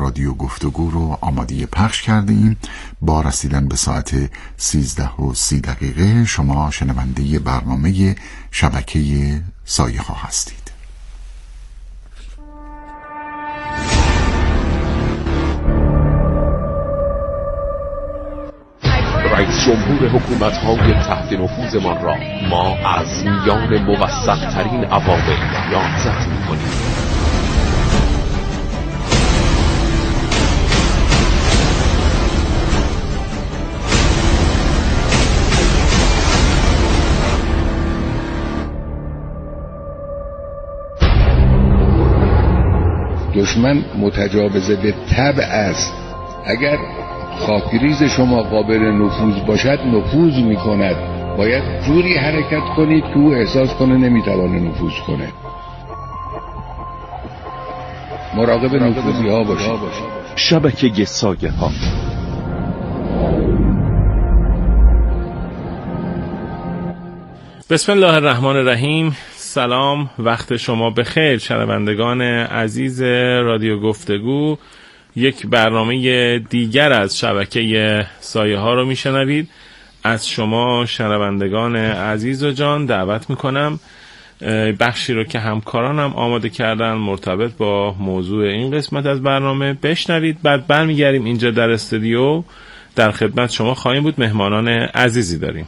رادیو گفتگو رو آماده پخش کرده ایم. با رسیدن به ساعت 13:30 شما شنونده برنامه شبکه سایه ها هستید. رئیس جمهور حکومت‌های تحت نفوذمان را ما از میان موثق‌ترین عوامل نامزد می‌کنیم. دشمن متجاوز به طبع است. اگر خاکریز شما قابل نفوذ باشد نفوذ میکند. باید جوری حرکت کنید که او احساس کنه نمیتوانه نفوذ کنه. مراقب نفوذی ها باشید. شبکه سایه ها. بسم الله الرحمن الرحیم. سلام، وقت شما بخیر شنوندگان عزیز رادیو گفتگو. یک برنامه دیگر از شبکه سایه ها رو میشنوید. از شما شنوندگان عزیز و جان دعوت میکنم بخشی رو که همکارانم آماده کردن مرتبط با موضوع این قسمت از برنامه بشنوید. بعد برمیگردیم اینجا در استودیو در خدمت شما خواهیم بود. مهمانان عزیزی داریم.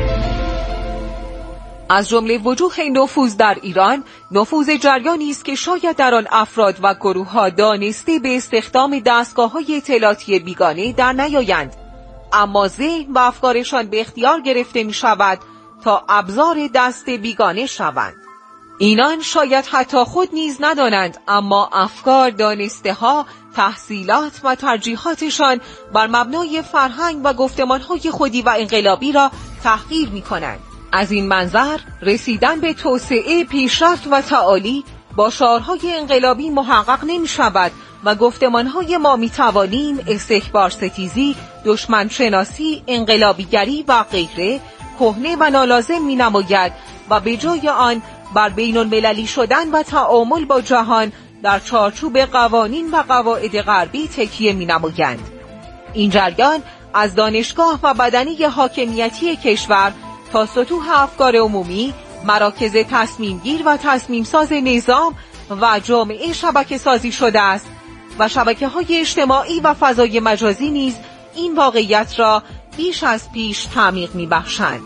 از جمله وجوه نفوذ در ایران، نفوذ جریانی است که شاید در آن افراد و گروه‌ها دانسته به استخدام دستگاه‌های اطلاعاتی بیگانه در نیایند، اما ذهن و افکارشان به اختیار گرفته می‌شود تا ابزار دست بیگانه شوند. اینان شاید حتی خود نیز ندانند، اما افکار، دانسته‌ها، تحصیلات و ترجیحاتشان بر مبنای فرهنگ و گفتمان‌های خودی و انقلابی را تحقیر می‌کنند. از این منظر رسیدن به توسعه، پیشرفت و تعالی با شعارهای انقلابی محقق نمی شود و گفتمانهای ما می توانیم استکبار ستیزی، دشمن شناسی، انقلابیگری و غیره کهنه و نالازم می نماید و به جای آن بر بین المللی شدن و تعامل با جهان در چارچوب قوانین و قواعد غربی تکیه می نمایند. این جریان از دانشگاه و بدنه حاکمیتی کشور تا سطوح افکار عمومی، مراکز تصمیم گیر و تصمیم ساز نظام و جامعه شبکه سازی شده است و شبکه های اجتماعی و فضای مجازی نیز این واقعیت را بیش از پیش تعمیق می بخشند.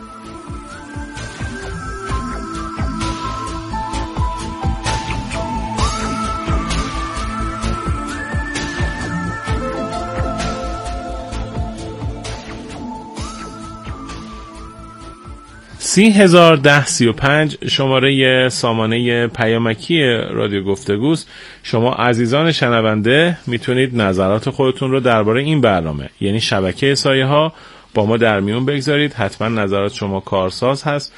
شماره سامانه پیامکی رادیو گفتگوست. شما عزیزان شنونده میتونید نظرات خودتون رو درباره این برنامه یعنی شبکه سایه ها با ما در میون بگذارید. حتما نظرات شما کارساز هست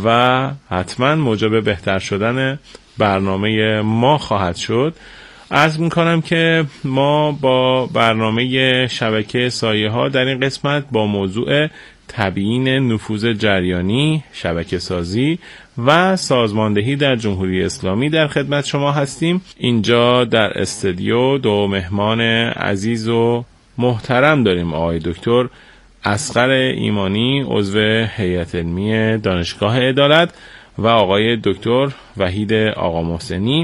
و حتما موجب بهتر شدن برنامه ما خواهد شد. عرض میکنم که ما با برنامه شبکه سایه ها در این قسمت با موضوع تبیین نفوذ جریانی، شبکه سازی و سازماندهی در جمهوری اسلامی در خدمت شما هستیم. اینجا در استودیو دو مهمان عزیز و محترم داریم. آقای دکتر اصغر ایمانی عضو هیئت علمی دانشگاه عدالت و آقای دکتر وحید آقا محسنی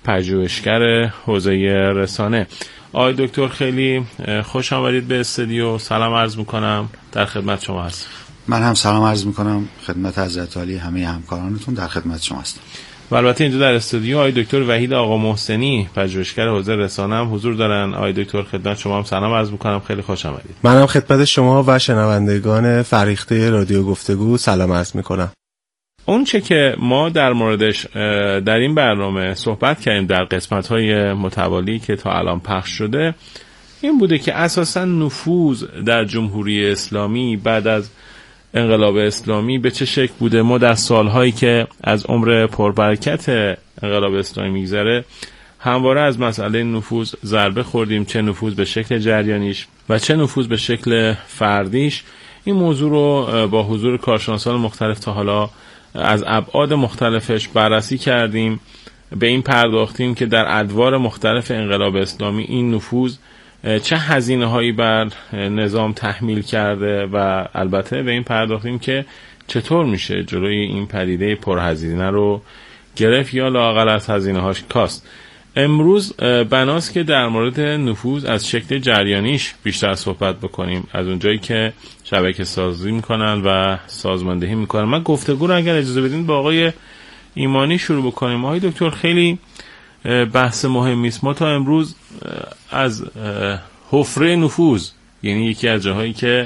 پژوهشگر حوزه رسانه. آقای دکتر خیلی خوش آمدید به استودیو. سلام عرض میکنم، در خدمت شما هستم. من هم سلام عرض میکنم خدمت حضرت عالی، همه همکارانتون در خدمت شما هستم. و البته اینجا در استودیو آقای دکتر وحید آقا محسنی پژوهشگر حوزه رسانه هم حضور دارن. آقای دکتر خدمت شما هم سلام عرض میکنم، خیلی خوش آمدید. منم خدمت شما و شنوندگان فریخته رادیو گفتگو سلام عرض میکنم. اون چه که ما در موردش در این برنامه صحبت کردیم در قسمت‌های متوالی که تا الان پخش شده این بوده که اساساً نفوذ در جمهوری اسلامی بعد از انقلاب اسلامی به چه شکل بوده. ما در سالهایی که از عمر پربرکت انقلاب اسلامی میگذره همواره از مسئله نفوذ ضربه خوردیم، چه نفوذ به شکل جریانیش و چه نفوذ به شکل فردیش. این موضوع رو با حضور کارشناسان مختلف تا حالا از ابعاد مختلفش بررسی کردیم به این پرداختیم که در ادوار مختلف انقلاب اسلامی این نفوذ چه هزینه هایی بر نظام تحمیل کرده و البته به این پرداختیم که چطور میشه جلوی این پدیده پرهزینه رو گرفت یا لااقل از هزینه هاش کاست. امروز بناست که در مورد نفوذ از شکل جریانیش بیشتر صحبت بکنیم، از اونجایی که شبکه سازی میکنن و سازماندهی میکنن. من گفتگو رو اگر اجازه بدین با آقای ایمانی شروع بکنیم. آقای دکتر، خیلی بحث مهمی است. ما تا امروز از حفره نفوذ، یعنی یکی از جاهایی که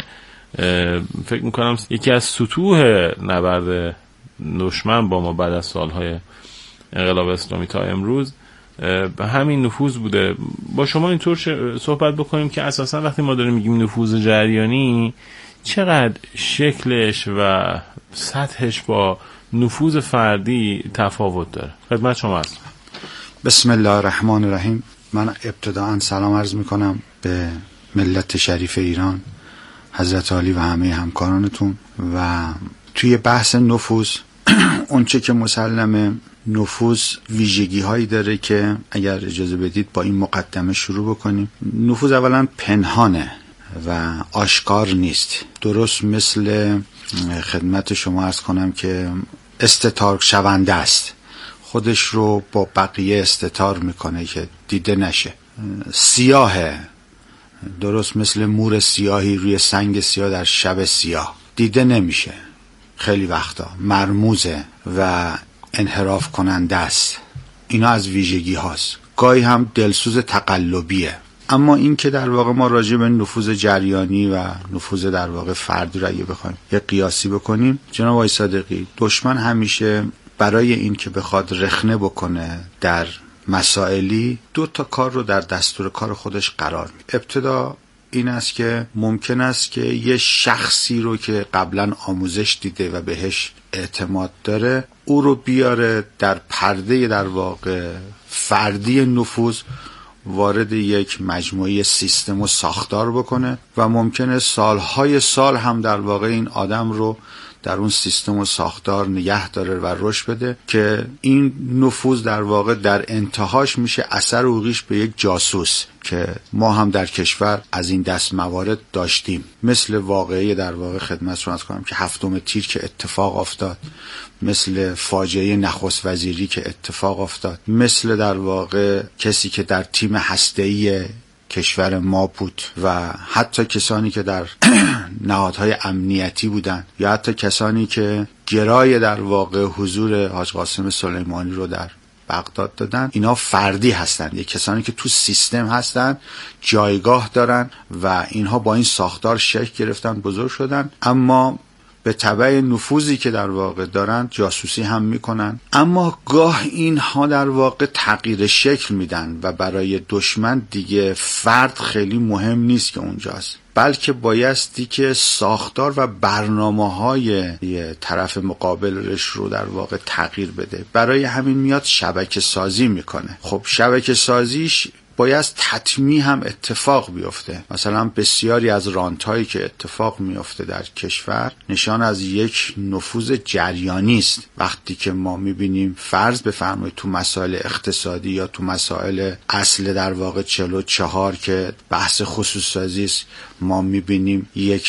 فکر میکنم یکی از سطوح نبرد دشمن با ما بعد از سالهای انقلاب اسلامی تا امروز به همین نفوذ بوده. با شما اینطور صحبت بکنیم که اساسا وقتی ما داریم میگیم نفوذ جریانی چقدر شکلش و سطحش با نفوذ فردی تفاوت داره. خدمت شما هستم. بسم الله الرحمن الرحیم. من ابتداً سلام عرض میکنم به ملت شریف ایران، حضرت علی و همه همکارانتون. و توی بحث نفوذ اونچه که مسلمه، نفوذ ویژگی هایی داره که اگر اجازه بدید با این مقدمه شروع بکنیم. نفوذ اولا پنهانه و آشکار نیست، درست مثل خدمت شما عرض کنم که استتار شونده است، خودش رو با بقیه استتار میکنه که دیده نشه. سیاهه، درست مثل مور سیاهی روی سنگ سیاه در شب سیاه، دیده نمیشه. خیلی وقتا مرموزه و انحراف کننده است. اینا از ویژگی هاست. گاهی هم دلسوز تقلبیه. اما این که در واقع ما راجع به نفوذ جریانی و نفوذ در واقع فردی را اگه بخوایم یه قیاسی بکنیم، جناب آقای صادقی، دشمن همیشه برای این که بخواد رخنه بکنه در مسائلی 2 کار رو در دستور کار خودش قرار میده. ابتدا این است که ممکن است که یه شخصی رو که قبلا آموزش دیده و بهش اعتماد داره او رو بیاره در پرده در واقع فردی نفوذ، وارد یک مجموعه سیستم و ساختار بکنه و ممکنه سالهای سال هم در واقع این آدم رو در اون سیستم و ساختار نگه داره و رشد بده که این نفوذ در واقع در انتهاش میشه اثر اوغیش به یک جاسوس که ما هم در کشور از این دست موارد داشتیم، مثل واقعه در واقع خدمتتون عرض کنم که 7 تیر که اتفاق افتاد، مثل فاجعه نخست وزیری که اتفاق افتاد، مثل در واقع کسی که در تیم هسته‌ای کشور ما بود و حتی کسانی که در نهادهای امنیتی بودن یا حتی کسانی که گرای در واقع حضور حاج قاسم سلیمانی رو در بغداد دادن، اینا فردی هستن، یک کسانی که تو سیستم هستن، جایگاه دارن و اینها با این ساختار شکل گرفتن، بزرگ شدن، اما به تبع نفوذی که در واقع دارن جاسوسی هم میکنن. اما گاه اینها در واقع تغییر شکل میدن و برای دشمن دیگه فرد خیلی مهم نیست که اونجاست، بلکه بایستی که ساختار و برنامه‌های طرف مقابلش رو در واقع تغییر بده. برای همین میاد شبکه سازی میکنه. خب شبکه سازیش باید تطمیع هم اتفاق بیفته. مثلا بسیاری از رانت‌هایی که اتفاق میفته در کشور نشان از یک نفوذ جریانی است. وقتی که ما میبینیم فرض بفرمایید تو مسائل اقتصادی یا تو مسائل اصل در واقع 44 که بحث خصوص‌سازی است، ما میبینیم یک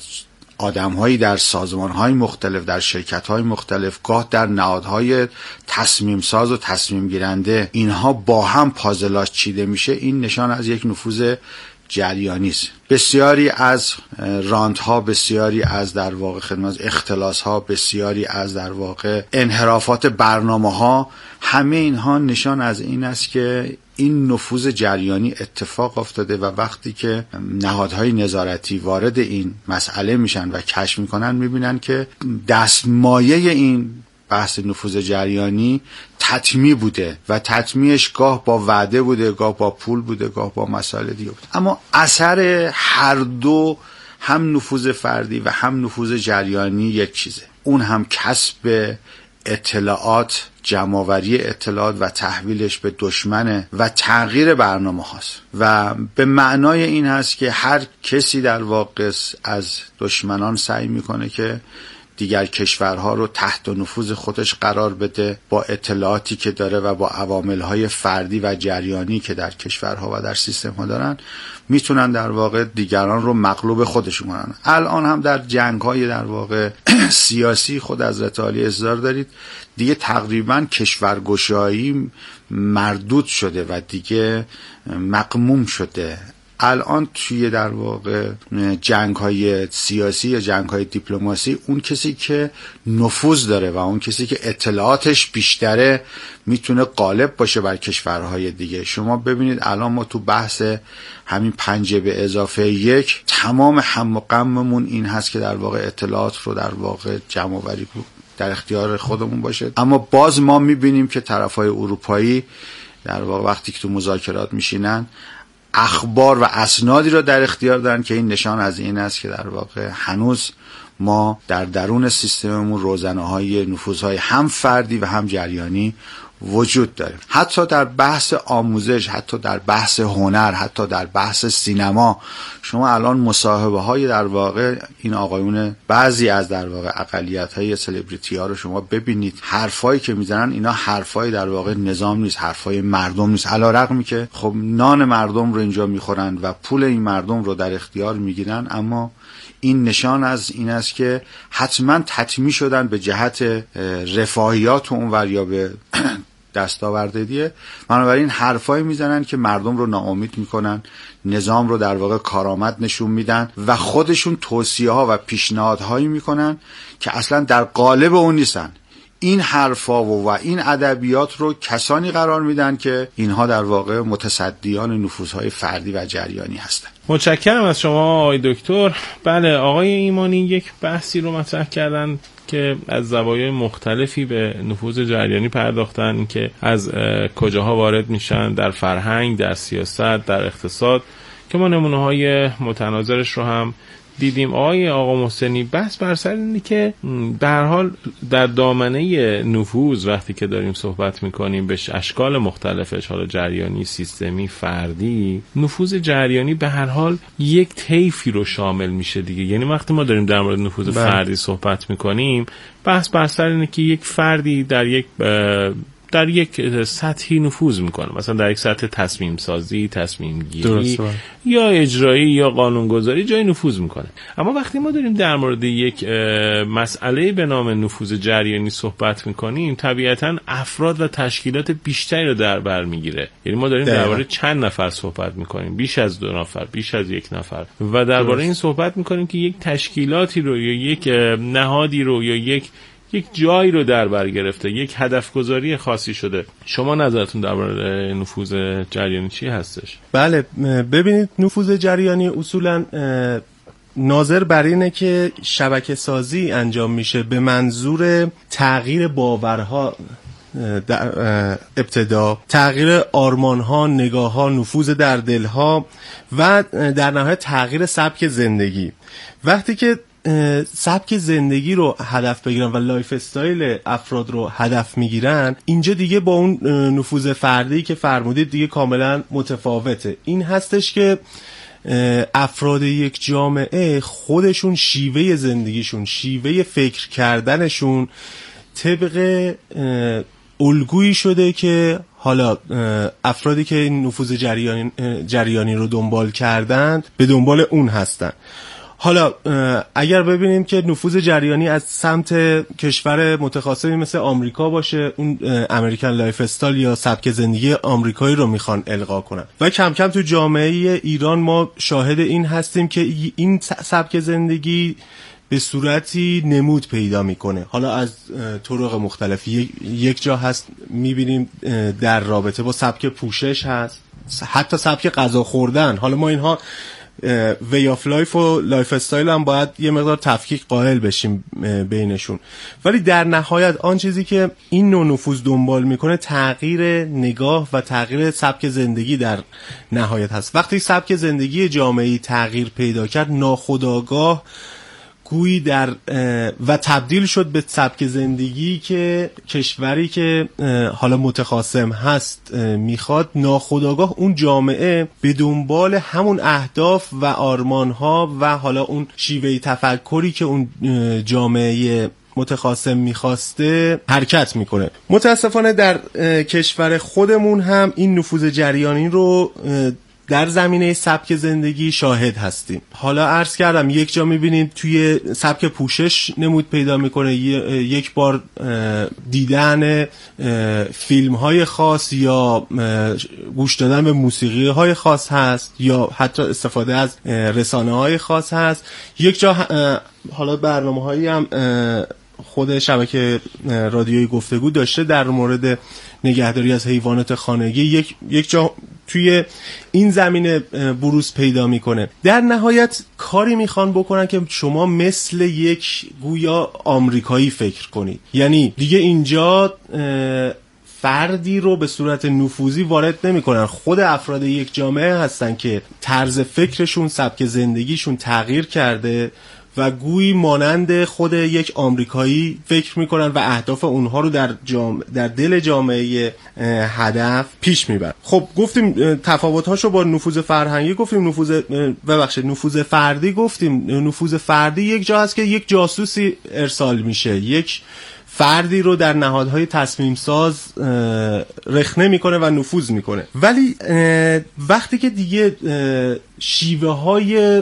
آدم‌هایی در سازمان‌های مختلف، در شرکت‌های مختلف، گاه در نهادهای تصمیم ساز و تصمیم گیرنده، اینها با هم پازلاش چیده میشه. این نشان از یک نفوذ جریانی است. بسیاری از رانت‌ها، بسیاری از در واقع خدمت اختلاس‌ها، بسیاری از در واقع انحرافات برنامه‌ها، همه اینها نشان از این است که این نفوذ جریانی اتفاق افتاده و وقتی که نهادهای نظارتی وارد این مسئله میشن و کشف میکنن، میبینن که دستمایه این بحث نفوذ جریانی تطمیع بوده و تطمیعش گاه با وعده بوده، گاه با پول بوده، گاه با مسائل دیگه بوده. اما اثر هر دو، هم نفوذ فردی و هم نفوذ جریانی، یک چیزه، اون هم کسب اطلاعات، جمع‌آوری اطلاعات و تحویلش به دشمنه و تغییر برنامه هاست. و به معنای این هست که هر کسی در واقع از دشمنان سعی میکنه که دیگر کشورها رو تحت نفوذ خودش قرار بده با اطلاعاتی که داره و با عوامل‌های فردی و جریانی که در کشورها و در سیستم‌ها دارن، میتونن در واقع دیگران رو مغلوب خودشون کنن. الان هم در جنگ‌های در واقع سیاسی خود حضرت عالی اصرار دارید، دیگه تقریبا کشورگشایی مردود شده و دیگه مقموم شده. الان توی در واقع جنگ‌های سیاسی یا جنگ‌های دیپلماسی اون کسی که نفوذ داره و اون کسی که اطلاعاتش بیشتره میتونه غالب باشه بر کشورهای دیگه. شما ببینید الان ما تو بحث همین 5+1 تمام هم و غممون این هست که در واقع اطلاعات رو در واقع جمع آوری در اختیار خودمون باشه، اما باز ما میبینیم که طرفای اروپایی در واقع وقتی که تو مذاکرات میشینن اخبار و اسنادی رو در اختیار دارن که این نشان از این است که در واقع هنوز ما در درون سیستممون روزنه‌های نفوذهای هم فردی و هم جریانی وجود داره. حتی در بحث آموزش، حتی در بحث هنر، حتی در بحث سینما، شما الان مصاحبه های در واقع این آقایون بعضی از در واقع اقلیت‌های سلبریتی ها رو شما ببینید، حرفایی که میزنن اینا حرفای در واقع نظام نیست، حرفای مردم نیست، علی‌رغمی که خب نان مردم رو اینجا میخورن و پول این مردم رو در اختیار میگیرن، اما این نشان از این است که حتما تطمیع شدن به جهت رفاهیات اونور یا به دستاوردیه. بنابراین حرفایی میزنن که مردم رو ناامید میکنن، نظام رو در واقع کارآمد نشون میدن و خودشون توصیه ها و پیشنهادهایی میکنن که اصلا در قالب اون نیستن. این حرفا و این ادبیات رو کسانی قرار میدن که اینها در واقع متصدیان نفوذهای فردی و جریانی هستند. متشکرم از شما آقای دکتر. بله، آقای ایمانی یک بحثی رو مطرح کردن که از زوایای مختلفی به نفوذ جریانی پرداختن، که از کجاها وارد میشن در فرهنگ، در سیاست، در اقتصاد، که ما نمونه‌های متناظرش رو هم دیدیم. آقا محسنی، بحث بر سر اینه که به هر حال در دامنه نفوذ وقتی که داریم صحبت میکنیم به اشکال مختلفش، حالا جریانی، سیستمی، فردی، نفوذ جریانی به هر حال یک طیفی رو شامل میشه دیگه. یعنی وقتی ما داریم در مورد نفوذ فردی صحبت میکنیم، بحث بر سر اینه که یک فردی در یک سطحی نفوذ میکنه، مثلا در یک سطح تصمیم سازی، تصمیم گیری یا اجرایی یا قانونگذاری جای نفوذ میکنه. اما وقتی ما داریم در مورد یک مسئله به نام نفوذ جریانی صحبت میکنیم، طبیعتا افراد و تشکیلات بیشتری رو در بر میگیره. یعنی ما داریم درباره چند نفر صحبت میکنیم، بیش از 2 نفر، بیش از 1 نفر، و درباره این صحبت میکنیم که یک تشکیلاتی رو یا یک نهادی رو یا یک جایی رو در بر گرفته، یک هدف گذاری خاصی شده. شما نظرتون درباره نفوذ جریانی چی هستش؟ بله، ببینید نفوذ جریانی اصولاً ناظر بر اینه که شبکه سازی انجام میشه به منظور تغییر باورها در ابتدا، تغییر آرمانها، نگاهها، نفوذ در دلها و در نهایت تغییر سبک زندگی. وقتی که سبک زندگی رو هدف بگیرن و لایف استایل افراد رو هدف میگیرن، اینجا دیگه با اون نفوذ فردی که فرمودید دیگه کاملا متفاوته. این هستش که افراد یک جامعه خودشون شیوه زندگیشون، شیوه فکر کردنشون طبق الگویی شده که حالا افرادی که این نفوذ جریانی رو دنبال کردن به دنبال اون هستن. حالا اگر ببینیم که نفوذ جریانی از سمت کشور متخاصمی مثل آمریکا باشه، اون امریکن لایف استایل یا سبک زندگی آمریکایی رو میخوان القا کنن و کم کم تو جامعه ایران ما شاهد این هستیم که این سبک زندگی به صورتی نمود پیدا میکنه. حالا از طرق مختلف، یک جا هست میبینیم در رابطه با سبک پوشش هست، حتی سبک غذا خوردن. حالا ما اینها وی آف لایف و لایف استایل هم باید یه مقدار تفکیک قائل بشیم بینشون، ولی در نهایت آن چیزی که این نوع نفوذ دنبال میکنه تغییر نگاه و تغییر سبک زندگی در نهایت هست. وقتی سبک زندگی جامعه‌ای تغییر پیدا کرد، ناخودآگاه گویی در و تبدیل شد به سبک زندگی که کشوری که حالا متخاصم هست میخواد. ناخودآگاه اون جامعه به دنبال همون اهداف و آرمانها و حالا اون شیوه تفکری که اون جامعه متخاصم میخواسته حرکت میکنه. متاسفانه در کشور خودمون هم این نفوذ جریانی رو در زمینه سبک زندگی شاهد هستیم. حالا عرض کردم یک جا میبینید توی سبک پوشش نمود پیدا میکنه، یک بار دیدن فیلم های خاص یا گوش دادن به موسیقی های خاص هست یا حتی استفاده از رسانه های خاص هست. یک جا حالا برنامه هایی هم خود شبکه رادیویی گفتگو داشته در مورد نگهداری از حیوانات خانگی، یک جا توی این زمینه بروز پیدا میکنه. در نهایت کاری میخوان بکنن که شما مثل یک گویا آمریکایی فکر کنید، یعنی دیگه اینجا فردی رو به صورت نفوذی وارد نمیکنن. خود افراد یک جامعه هستن که طرز فکرشون، سبک زندگیشون تغییر کرده و گویی مانند خود یک آمریکایی فکر میکنن و اهداف اونها رو در دل جامعه هدف پیش میبرن. خب گفتیم تفاوت‌هاشو با نفوذ فرهنگی گفتیم، نفوذ فردی گفتیم. نفوذ فردی یک جا هست که یک جاسوسی ارسال میشه، یک فردی رو در نهادهای تصمیم ساز رخنه میکنه و نفوذ میکنه. ولی وقتی که دیگه شیوه های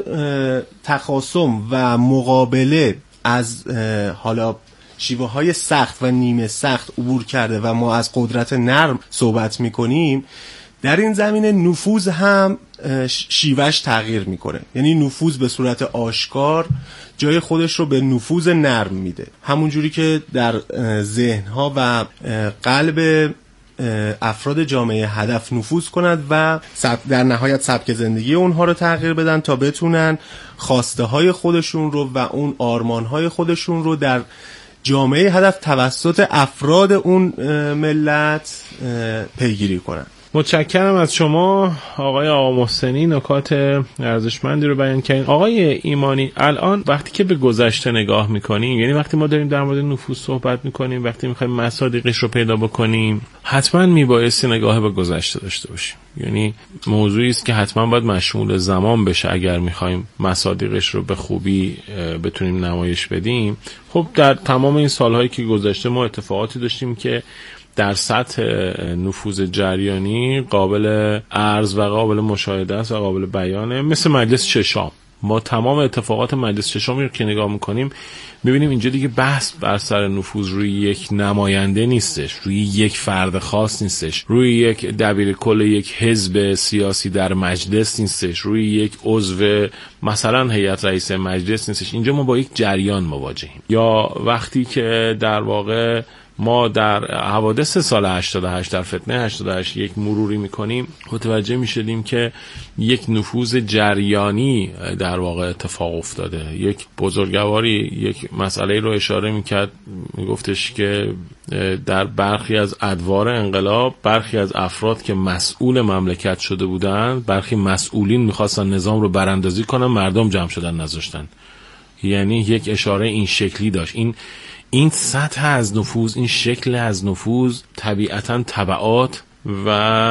تخاصم و مقابله از حالا شیوه های سخت و نیمه سخت عبور کرده و ما از قدرت نرم صحبت میکنیم، در این زمینه نفوذ هم شیوهش تغییر میکنه. یعنی نفوذ به صورت آشکار جای خودش رو به نفوذ نرم میده، همون جوری که در ذهنها و قلب افراد جامعه هدف نفوذ کند و در نهایت سبک زندگی اونها رو تغییر بدن تا بتونن خواسته های خودشون رو و اون آرمان های خودشون رو در جامعه هدف توسط افراد اون ملت پیگیری کنن. متشکرم از شما آقای آقا محسنی، نکات ارزشمندی رو بیان کردین. آقای ایمانی، الان وقتی که به گذشته نگاه میکنیم، یعنی وقتی ما داریم در مورد نفوذ صحبت میکنیم، وقتی میخوایم مصادیقش رو پیدا بکنیم، حتما میبایستی نگاه به گذشته داشته باشیم. یعنی موضوعی است که حتما باید مشمول زمان بشه اگر میخوایم مصادیقش رو به خوبی بتونیم نمایش بدیم. خب در تمام این سالهایی که گذشته ما اتفاقاتی داشتیم که در سطح نفوذ جریانی قابل عرض و قابل مشاهده است و قابل بیانه. مثل مجلس ششم، ما تمام اتفاقات مجلس ششم رو که نگاه میکنیم میبینیم اینجا دیگه بحث بر سر نفوذ روی یک نماینده نیستش، روی یک فرد خاص نیستش، روی یک دبیرکل یک حزب سیاسی در مجلس نیستش، روی یک عضو مثلا هیئت رئیس مجلس نیستش. اینجا ما با یک جریان مواجهیم. یا وقتی که در واقع ما در حوادث سال 88، در فتنه 88 یک مروری میکنیم، متوجه میشدیم که یک نفوذ جریانی در واقع اتفاق افتاده. یک بزرگواری یک مسئله رو اشاره میکرد، میگفتش که در برخی از ادوار انقلاب برخی از افراد که مسئول مملکت شده بودن، برخی مسئولین میخواستن نظام رو براندازی کنن، مردم جمع شدن نذاشتن. یعنی یک اشاره این شکلی داشت. این سطح از نفوذ، این شکل از نفوذ طبیعتاً تبعات و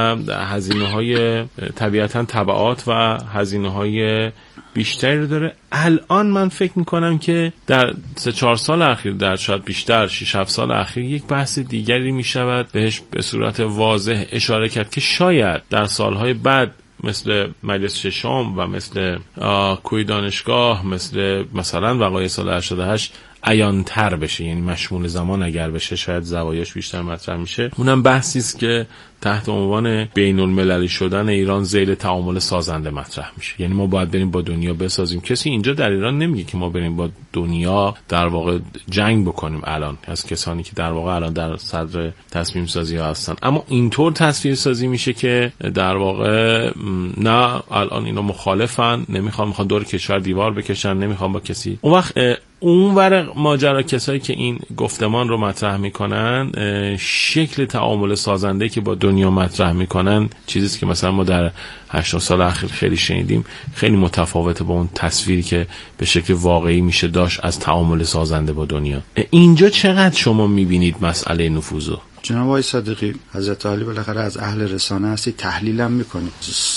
هزینه‌های بیشتری رو داره. الان من فکر میکنم که در 3-4 سال اخیر، در شاید بیشتر 6-7 سال اخیر، یک بحث دیگری میشود بهش به صورت واضح اشاره کرد که شاید در سالهای بعد مثل مجلس ششم و مثل کوی دانشگاه، مثلا وقایع سال 88 عیان‌تر بشه. یعنی مشمول زمان اگر بشه شاید زوایاش بیشتر مطرح میشه. اونم بحثی است که تحت عنوان بین المللی شدن ایران ذیل تعامل سازنده مطرح میشه. یعنی ما باید بریم با دنیا بسازیم. کسی اینجا در ایران نمیگه که ما بریم با دنیا در واقع جنگ بکنیم. الان از کسانی که در واقع الان در صدر تصمیم سازی ها هستن، اما اینطور تصویر سازی میشه که در واقع نه، الان اینا مخالفن، نمیخوان دور کشور دیوار بکشن، نمیخوان با کسی. اون وقت اون ور ماجرا کسایی که این گفتمان رو مطرح میکنن، شکل تعامل سازنده که با دنیا دنیا مطرح میکنن چیزیست که مثلا ما در 80 سال اخیر خیلی شنیدیم، خیلی متفاوته با اون تصویری که به شکل واقعی میشه داشت از تعامل سازنده با دنیا. اینجا چقدر شما میبینید مسئله نفوذو؟ جناب آقای صادقی، حضرت علی بالاخره از اهل رسانه هستی، تحلیلم میکنید.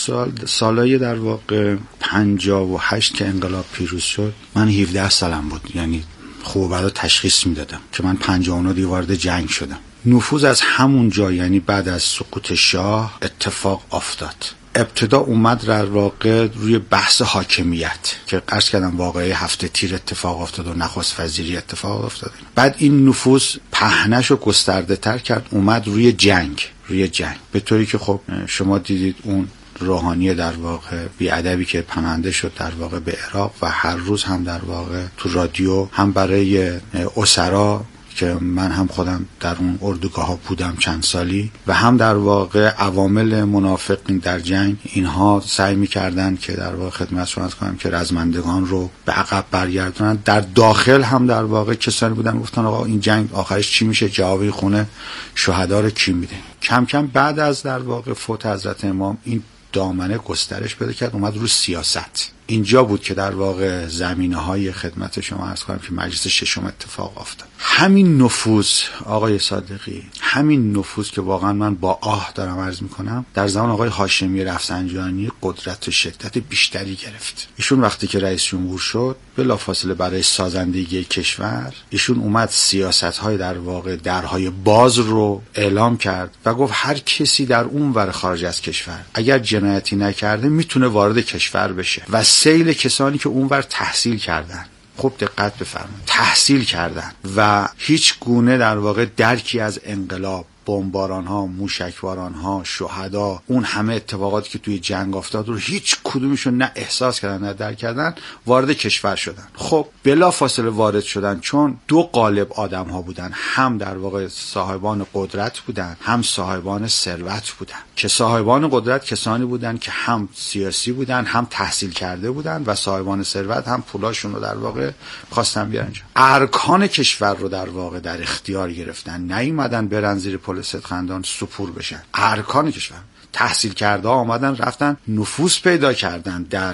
سالای در واقع 58 که انقلاب پیروز شد، من 17 سالم بود، یعنی خوب بعدا تشخیص میدادم که من 59 وارد جنگ شدم. نفوذ از همون جا، یعنی بعد از سقوط شاه اتفاق افتاد. ابتدا اومد در واقع روی بحث حاکمیت که عرض کردم واقعه هفته تیر اتفاق افتاد و نخست وزیری اتفاق افتاد. بعد این نفوذ پهنش و گسترده تر کرد، اومد روی جنگ به طوری که خب شما دیدید اون روحانی در واقع بی‌ادبی که پناهنده شد در واقع به عراق و هر روز هم در واقع تو رادیو هم برای اسرا که من هم خودم در اون اردوگاه ها بودم چند سالی و هم در واقع عوامل منافقین در جنگ، اینها سعی می‌کردن که در واقع خدمت شما کنم که رزمندگان رو به عقب برگردونن. در داخل هم در واقع کسانی بودن گفتن آقا این جنگ آخرش چی میشه، جوابی خونه شهدا رو کی میده. کم کم بعد از در واقع فوت حضرت امام این دامنه گسترش پیدا کرد، اومد رو سیاست. اینجا بود که در واقع زمینه‌های خدمت شما عرض کنم که مجلس ششم اتفاق افتاد. همین نفوذ آقای صادقی، همین نفوذ که واقعا من با آه دارم عرض میکنم، در زمان آقای هاشمی رفسنجانی قدرت و شدت بیشتری گرفت. ایشون وقتی که رئیس جمهور شد، بلافاصله برای سازندگی کشور ایشون اومد سیاست‌های در واقع درهای باز رو اعلام کرد و گفت هر کسی در اون ور خارج از کشور اگر جنایتی نکرده میتونه وارد کشور بشه و سیل کسانی که اونور تحصیل کردن، خوب دقت بفرمایید، تحصیل کردن و هیچ گونه در واقع درکی از انقلاب، بمباران‌ها، موشکباران‌ها، شهدا، اون همه اتفاقاتی که توی جنگ افتاد رو هیچ کدومشون نه احساس کردن نه درک کردن، وارد کشور شدن. خب بلافاصله وارد شدن، چون دو قالب آدم‌ها بودن، هم در واقع صاحبان قدرت بودن، هم صاحبان ثروت بودن. که صاحبان قدرت کسانی بودن که هم سیاسی بودن، هم تحصیل کرده بودن و صاحبان ثروت هم پولاشون رو در واقع خواستن بیارن. ارکان کشور رو در واقع در اختیار گرفتن، نیومدن برن زیر پل صدخندان سپور بشن. ارکان کشور تحصیل کرده ها آمدن رفتن نفوذ پیدا کردن در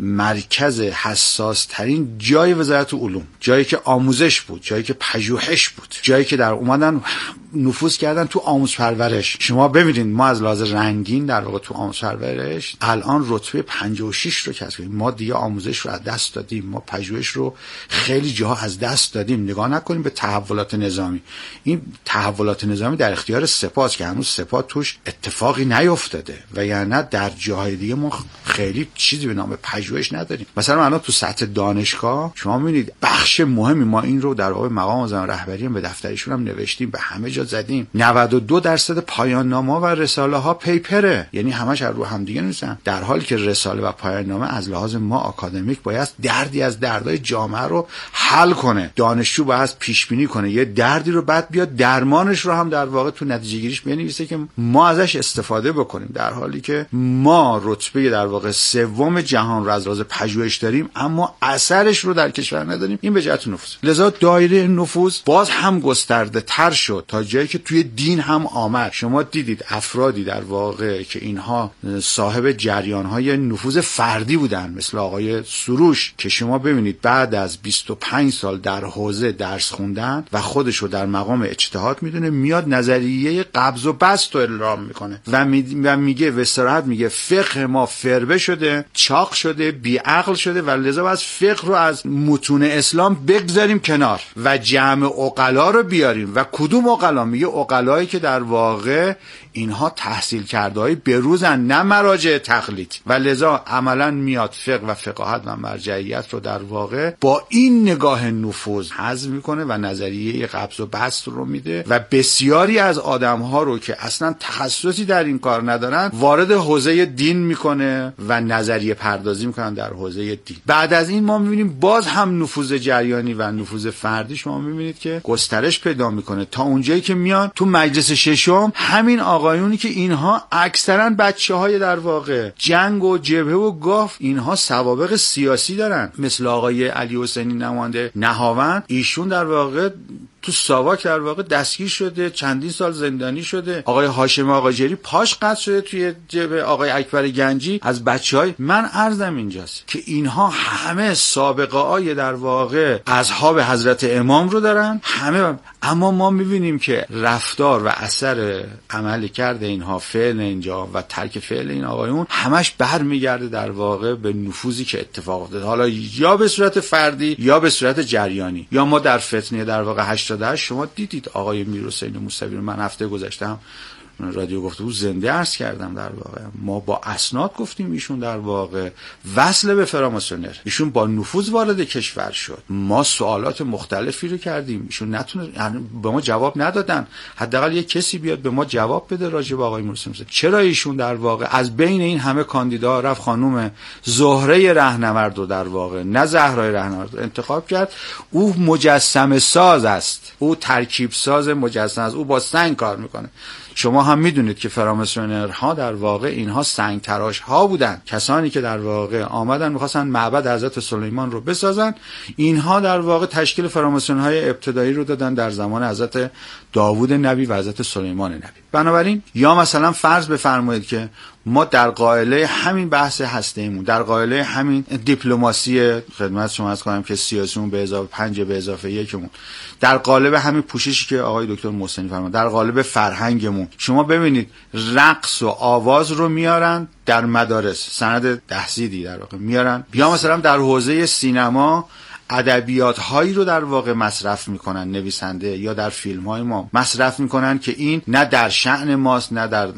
مرکز حساس ترین جای وزارت علوم، جایی که آموزش بود، جایی که پژوهش بود، جایی که در اومدن نفوذ کردن تو آموزش پرورش. شما ببینید ما از لحاظ رنگین در واقع تو آموزش پرورش الان رتبه 56 رو کسب کردیم. ما دیگه آموزش رو از دست دادیم، ما پژوهش رو خیلی جاها از دست دادیم. نگاه نکنیم به تحولات نظامی. این تحولات نظامی در اختیار سپاه که هنوز سپاه توش اتفاقی نیفتاده و یعنی در جاهای دیگه ما خیلی چیزی به نام پژوهش نداریم. مثلا الان تو سطح دانشگاه شما می‌بینید بخش مهمی، ما این رو در واقع مقام معظم رهبری هم به دفترشون هم نوشتیم، به همه جا زدیم، 92% پایان نامه و رساله ها پیپره، یعنی همش رو هم دیگه نیستن، در حالی که رساله و پایان نامه از لحاظ ما آکادمیک باید دردی از دردهای جامعه رو حل کنه. دانشجو باید پیش بینی کنه یه دردی رو، بعد بیاد درمانش رو هم در واقع تو نتیجه گیریش بنویسه که ما ازش استفاده بکنیم، در حالی که ما رتبه در واقع سوم جهان رو از لحاظ پژوهش داریم اما اثرش رو در کشور نداریم. این به جهت نفوذ. لذا دایره نفوذ باز هم گسترده تر شد تا جایی که توی دین هم آمد. شما دیدید افرادی در واقع که اینها صاحب جریان‌های نفوذ فردی بودن، مثل آقای سروش که شما ببینید بعد از 25 سال در حوزه درس خوندن و خودش رو در مقام اجتهاد میدونه، میاد نظریه قبض و بسط رو اعلام میکنه و میگه به صراحت میگه فقه ما فربه شده، چاق شده، بیعقل شده و لذا از فقه رو از متون اسلام بگذاریم کنار و جمع عقلا رو بیاریم. و کدوم عقلا؟ میگه عقلایی که در واقع اینها تحصیل کرده های بروزن، نه مراجع تقلید، و لذا عملا میاد فقه و فقاهت و مرجعیت رو در واقع با این نگاه نفوذ حذف میکنه و نظریه قبض و بسط رو میده و بسیاری از آدم ها رو که اصلا تخصصی در این کار ندارن وارد حوزه دین میکنه و نظریه پردازی میکنن در حوزه دین. بعد از این ما میبینیم باز هم نفوذ جریانی و نفوذ فردی شما میبینید که گسترش پیدا میکنه تا اونجایی که میان تو مجلس ششم همین آقایونی که اینها اکثرا بچه‌های در واقع جنگ و جبهه و گاف، اینها سوابق سیاسی دارن، مثل آقای علی حسینی نماینده نهاوند، ایشون در واقع تو ساواک در واقع دستگیر شده، چندین سال زندانی شده. آقای هاشم آقاجری پاش قطع شده توی جیب آقای اکبر گنجی از بچهای من. عرضم اینجاست که اینها همه سابقه های در واقع اصحاب حضرت امام رو دارن همه، اما ما میبینیم که رفتار و اثر عمل کرده اینها، فعل اینجا و ترک فعل این آقایون همش برمیگرده در واقع به نفوذی که اتفاق افتاده، حالا یا به صورت فردی یا به صورت جریانی. یا ما در فتنه در واقع 88 شما دیدید آقای میرحسین موسوی رو من هفته گذشتم رادیو گفتگو زنده عرض کردم. در واقع ما با اسناد گفتیم ایشون در واقع وصل به فراماسونر، ایشون با نفوذ وارد کشور شد. ما سوالات مختلفی رو کردیم، ایشون نتونه، به ما جواب ندادن. حداقل یک کسی بیاد به ما جواب بده راجع به آقای موسوی چرا ایشون در واقع از بین این همه کاندیدا رفت خانم زهره رهنورد رو در واقع نه زهرای رهنورد رو انتخاب کرد. او مجسمه ساز است، او ترکیب ساز مجسمه است، او با سنگ کار میکنه. شما هم میدونید که فراماسونرها در واقع اینها سنگ تراش ها بودن، کسانی که در واقع آمدن میخواستن معبد حضرت سلیمان رو بسازن. اینها در واقع تشکیل فراماسونهای ابتدایی رو دادن در زمان حضرت داوود نبی و حضرت سلیمان نبی. بنابراین یا مثلا فرض بفرمایید که ما در قائله همین بحث هسته‌ایمون، در قائله همین دیپلماسی خدمت شما عرض کنم که سیاسیمون به اضافه 5 به اضافه 1 در قالب همین پوششی که آقای دکتر محسنی فرمود، در قالب فرهنگمون شما ببینید رقص و آواز رو میارن در مدارس، سند تحصیلی در واقع میارن، یا مثلا در حوزه سینما ادبیات هایی رو در واقع مصرف میکنن نویسنده، یا در فیلم های ما مصرف میکنن که این نه در شأن ماست نه در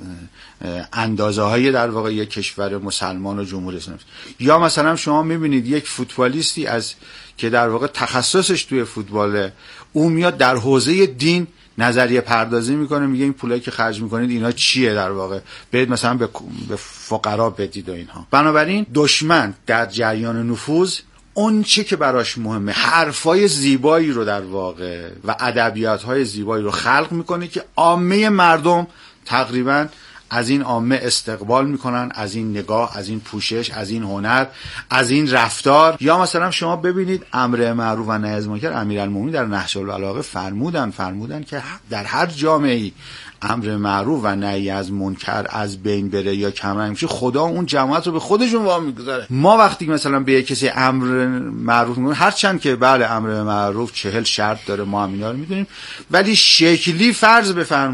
اندازه های در واقع یک کشور مسلمان و جمهوری اسلامی. یا مثلا شما میبینید یک فوتبالیستی از که در واقع تخصصش توی فوتباله، اون میاد در حوزه دین نظریه پردازی میکنه، میگه این پولایی که خرج میکنید اینا چیه در واقع، برید مثلا به فقرا بدید و اینها. بنابراین دشمن در جریان نفوذ اون چه که براش مهمه حرفای زیبایی رو در واقع و ادبیات‌های زیبایی رو خلق میکنه که عامه مردم تقریباً از این عامه استقبال میکنن، از این نگاه، از این پوشش، از این هنر، از این رفتار. یا مثلا شما ببینید امر معروف و نهی از منکر، امیرالمومنین در نهج البلاغه فرمودن که در هر جامعه‌ای امر معروف و نهی از منکر از بین بره یا کمرنگ میشه، خدا اون جماعت رو به خودشون وامی میگذاره. ما وقتی مثلا به کسی امر معروف میگیم، هرچند که بله امر معروف 40 شرط داره، ما هم اینا رو میدونیم، ولی شکلی فرض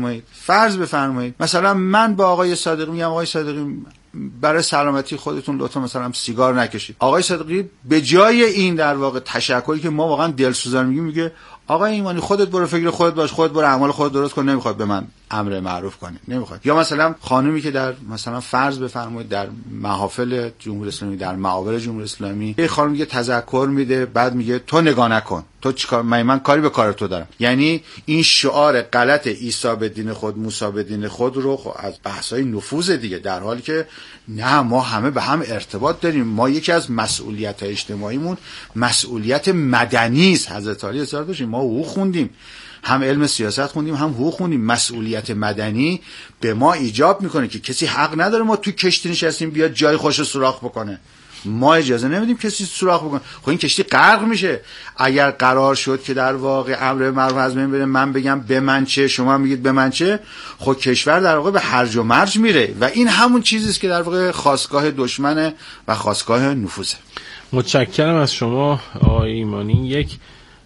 بفرمایید مثلا من با آقای صادقی میگم آقای صادقی برای سلامتی خودتون لطفا مثلا سیگار نکشید. آقای صادقی به جای این در واقع تشکری که ما واقعا دلسوزان میگه آقای ایمانی خودت برو فکر خودت باش، خودت برو اعمال خودت درست کن، نمیخواد به من امر معروف کنی، نمیخواد. یا مثلا خانومی که در مثلا فرض بفرمایید در محافل جمهوری اسلامی، در معابر جمهوری اسلامی، یه خانم میگه تذکر میده، بعد میگه تو نگاه نکن، تو چیکار، من کاری به کار تو دارم. یعنی این شعار غلط عیسی به دین خود موسی به دین خود رو از بحث‌های نفوذ دیگه، در حالی که نه، ما همه به هم ارتباط داریم. ما یکی از مسئولیت‌های اجتماعیمون مسئولیت مدنی است. حضرت علی اصرار داشتیم، ما حقوق خوندیم، هم علم سیاست خوندیم هم حقوق خوندیم. مسئولیت مدنی به ما ایجاب میکنه که کسی حق نداره ما تو کشتی نشستیم بیاد جای خوش سوراخ بکنه. ما اجازه نمیدیم کسی سوراخ بکنه. خب این کشتی غرق میشه. اگر قرار شد که در واقع امر معروف از بین بره، من بگم به من چه، شما میگید به من چه، خب کشور در واقع به هرج و مرج میره و این همون چیزی است که در واقع خاستگاه دشمنه و خاستگاه نفوذه. متشکرم از شما آقای ایمانی. یک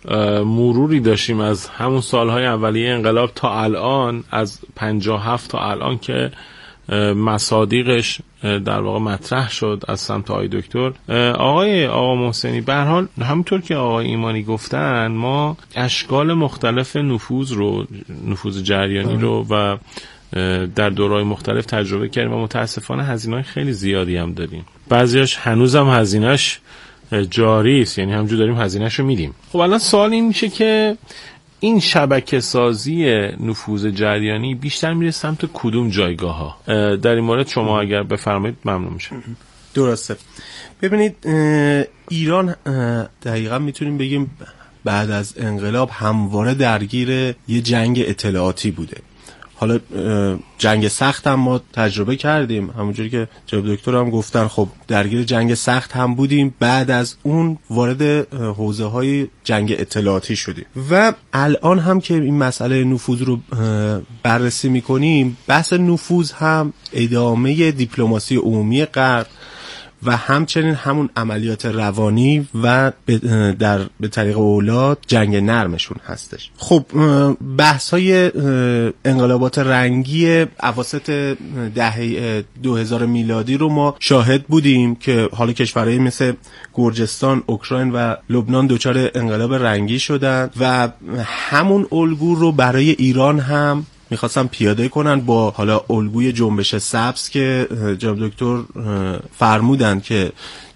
مروری داشتیم از همون سالهای اولیه انقلاب تا الان، از 57 تا الان که مصادیقش در واقع مطرح شد از سمت آقای دکتر. آقا محسنی، به هر حال همونطور که آقای ایمانی گفتن، ما اشکال مختلف نفوذ جریانی رو و در دورهای مختلف تجربه کردیم و متاسفانه هزینه‌های خیلی زیادی هم داریم. بعضیاش هنوزم هزینه‌اش جاری است، یعنی همونجور داریم هزینه‌شو میدیم. خب الان سوال این میشه که این شبکه سازی نفوذ جریانی بیشتر میره سمت کدوم جایگاه ها؟ در این مورد شما اگر بفرمایید ممنون میشم. درسته. ببینید ایران دقیقا میتونیم بگیم بعد از انقلاب همواره درگیر یه جنگ اطلاعاتی بوده. حالا جنگ سخت هم ما تجربه کردیم، همونجوری که جناب دکتر هم گفتن خب درگیر جنگ سخت هم بودیم، بعد از اون وارد حوزه های جنگ اطلاعاتی شدیم و الان هم که این مسئله نفوذ رو بررسی میکنیم، بحث نفوذ هم ادامه دیپلماسی عمومی غرب و همچنین همون عملیات روانی و به طریق اولاد جنگ نرمشون هستش. خب بحث های انقلابات رنگی اواسط دهه 2000 میلادی رو ما شاهد بودیم که حالا کشورهای مثل گرجستان، اوکراین و لبنان دچار انقلاب رنگی شدن و همون الگو رو برای ایران هم میخواستم پیاده کنن با حالا الگوی جنبش سبز که جناب دکتر فرمودن که